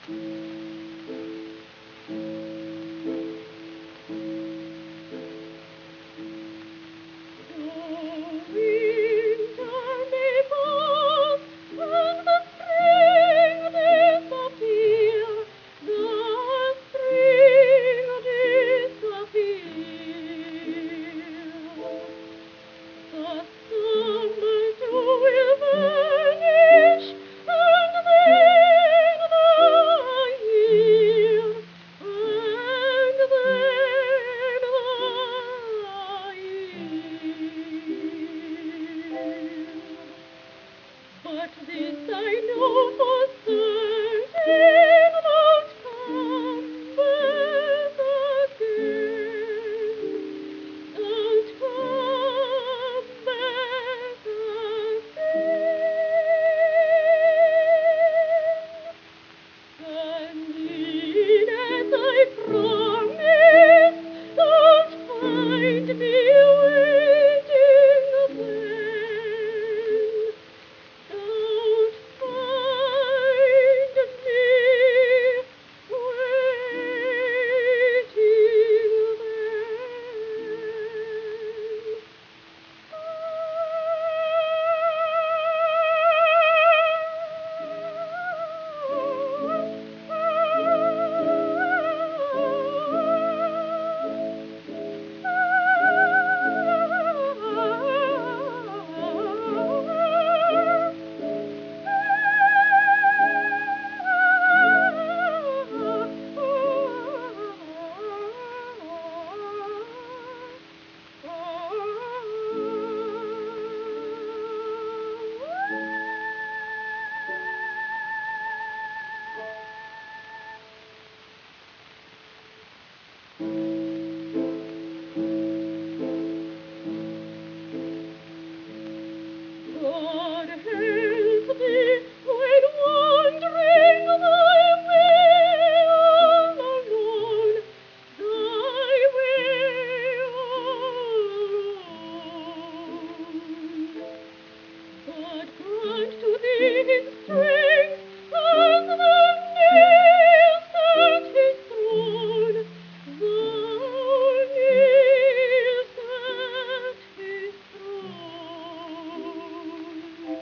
But this I know for certain won't come back again. Don't come back again. And as I promised, don't find me waiting then. Don't find me waiting God help me when wandering thy way all alone, thy way alone. God grant to thee his strength as the nails at his throne, the nails at his throne.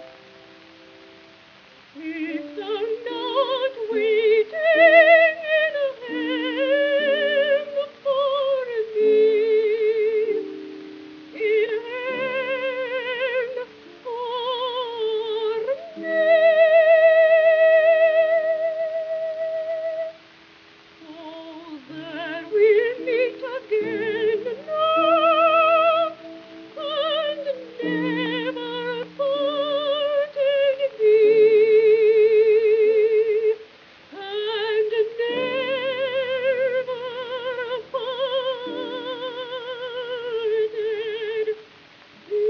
If thou not waiting in heaven for me, in heaven for me, oh, that we'll meet again now and never parted be, and never parted be.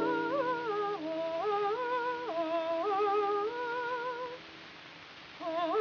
Oh